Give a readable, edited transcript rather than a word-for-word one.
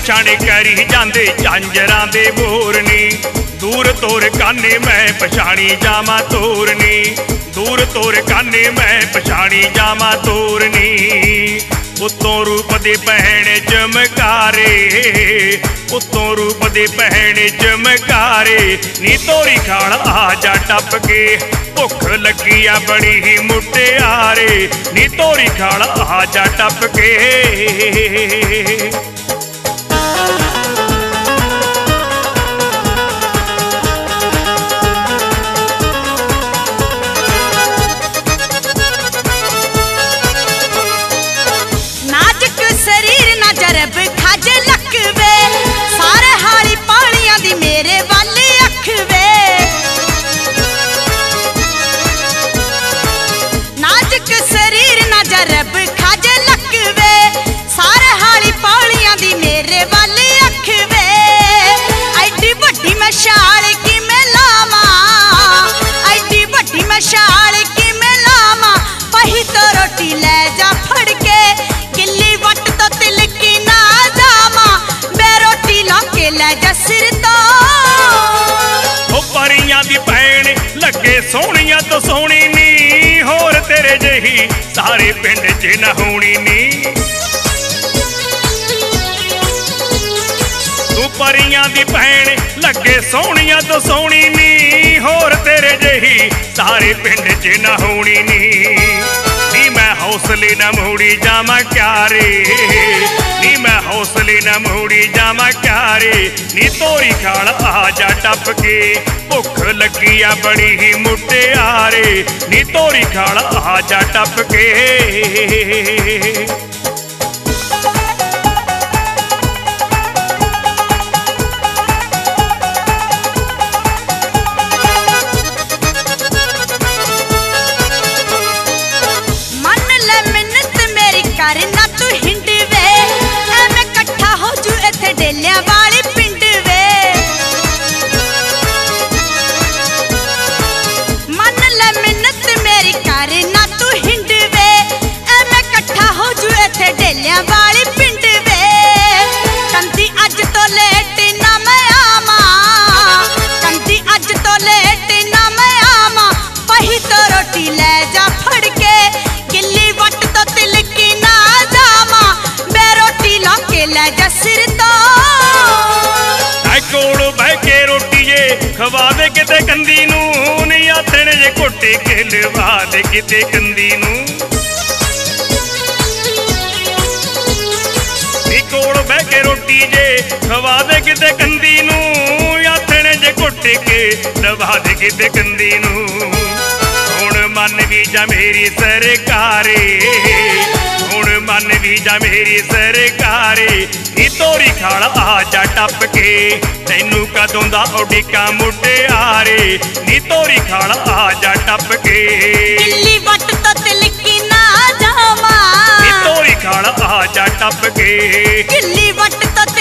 पछाणे करी जांदे झांजरां दे बोर नी। दूर तोर काने मैं पछाणी जावां तोर नी। दूर तोर काने मैं पछाणी जावां तोर नी। उत्तों रूप दे पहने चमकारे, उत्तों रूप दे पहने चमकारे। नी तोरी खाल आजा टप के, भुख लगी आ बड़ी ही मुटियारे। नी तोरी खाल आजा टप के। सोहणिया तो सोहनी नी, होर तेरे जही सारे पिंड च न होनी नी। तू परियां दी भैन लगे सोहणिया तो सोहनी नी, होर तेरे जही सारे पिंड च न होनी नी। नी मैं हौसले न मोड़ी जावां क्यारे, नी मैं हौसले न मोड़ी जावां क्यारे। नी तोरी खाल आजा टप के, भुख लगी आ बड़ी ही मुटियारे। नी तोरी खाल आजा टप के। खवा दे किते कंदी नू, नी आथण जे घोटे के लवा दे किते कंदी नू। नी कोल बह के रोटी जे खवा दे किते कंदी नू, आथण जे घोटे के लवा दे किते कंदी नू। हुण मन भी जा मेरी सरकारे, हुण मन भी जा मेरी सरकारे। नी तोरी खाल आजा टप के, तैनू कदों दा उडिका मुटियारे। नी तोरी खाल आजा टप के। किल्ली वट तो तिलकी ना जावां, नी तोरी खाल आजा टप के। किल्ली वट तो